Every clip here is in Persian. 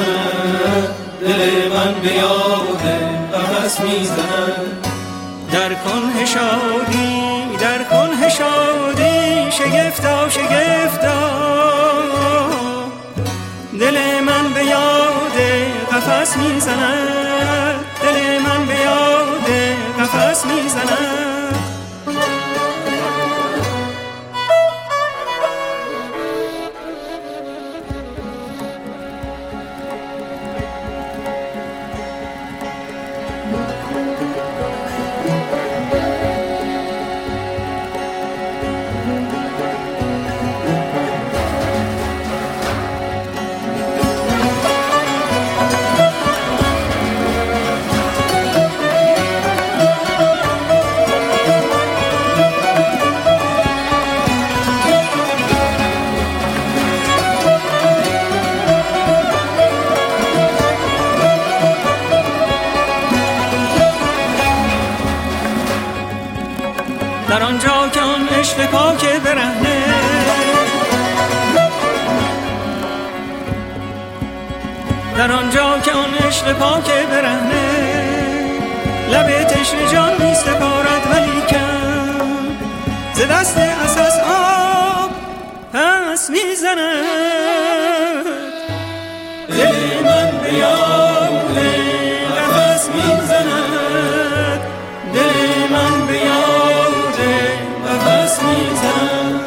میزند، دل من به یاد قفس میزند. در کنه شادی، در کنه شادی، شگفتا شگفتا، دل من به یاد قفس میزند، دل من به یاد قفس میزند. در آنجا که آن عشق پاک برهنه، در آنجا که آن عشق پاک برهنه، لب تشنه جان می سپارد ولیکن ز دست اساس آب پس می زند. دل من به یاد قفس می زند، دل من به یاد قفس می زند.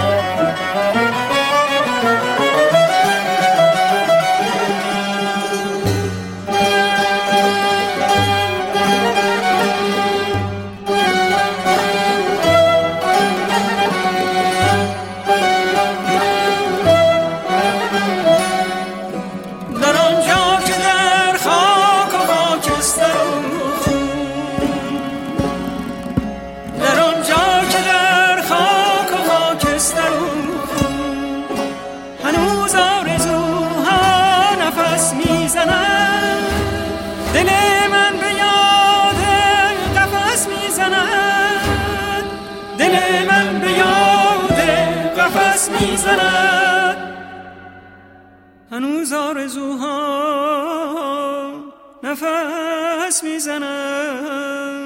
دل من به یاد قفس میزند، دل من به یاد قفس میزند. هنوز آرزوها نفس میزند.